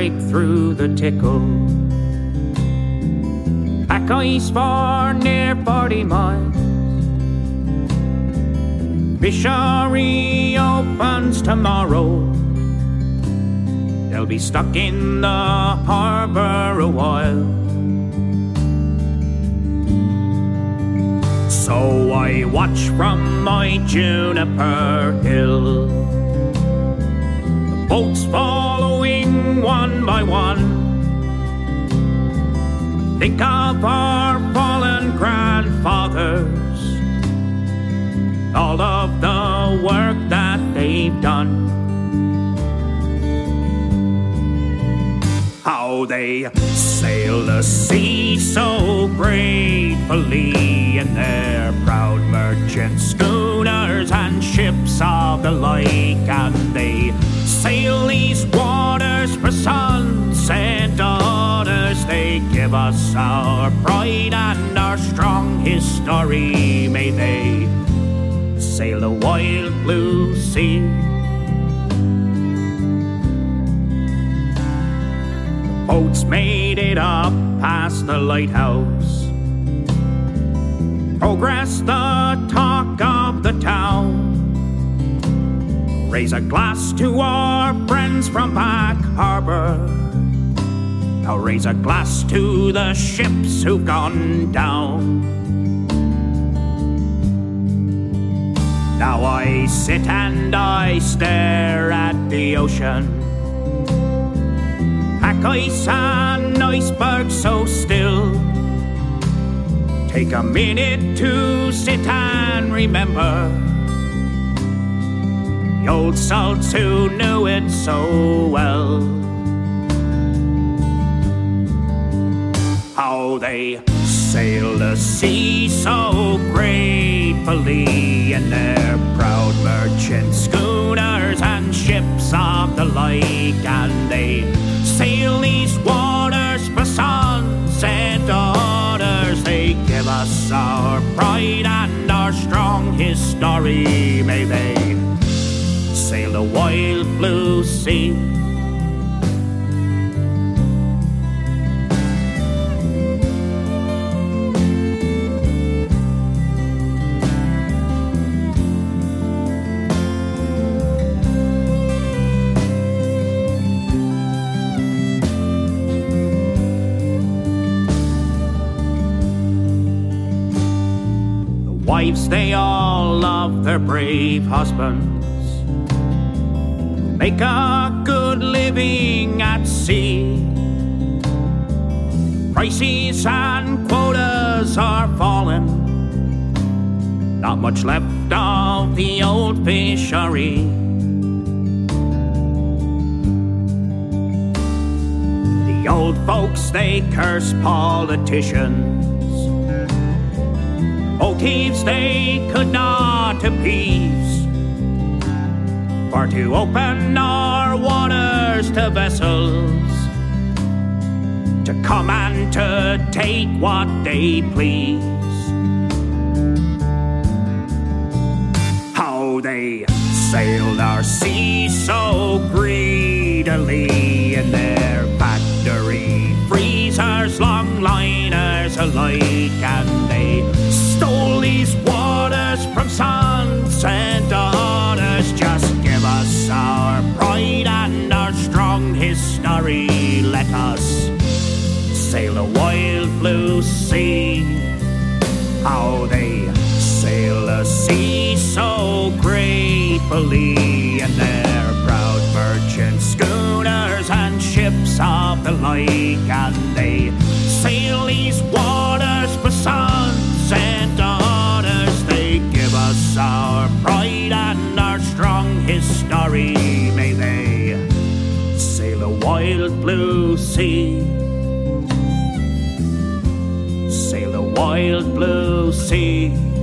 break through the tickle. Pack ice for near 40 miles. Fishery opens tomorrow. They'll be stuck in the harbour a while. So I watch from my juniper hill, the boats following one by one. Think of our fallen grandfathers, all of the work that they've done. How they sail the sea so gratefully in their proud merchant schooners and ships of the like, and they sail these waters for sons and daughters. They give us our pride and our strong history. May they sail the wild blue sea. Boats made it up past the lighthouse. Progress the talk of the town. Raise a glass to our friends from back harbour. Now raise a glass to the ships who've gone down. Now I sit and I stare at the ocean. Pack ice and icebergs so still. Take a minute to sit and remember the old salts who knew it so well. How they sail the sea so gratefully in their proud merchant schooners and ships of the like, and they sail these waters for sons and daughters. They give us our pride and our strong history. May they sail the wild blue sea. Wives, they all love their brave husbands, make a good living at sea. Prices and quotas are falling, not much left of the old fishery. The old folks, they curse politicians. Motives they could not appease, for to open our waters to vessels, to come and to take what they please. How they sailed our seas so greedily in their factory freezers, long liners alike, and they stole these waters from sons and daughters. Just give us our pride and our strong history. Let us sail the wild blue sea. How they sail the sea so gratefully in their proud merchant schooners and ships of the like, and they sail these waters for sons and daughters. They give us our pride and our strong history. May they sail the wild blue sea. Sail the wild blue sea.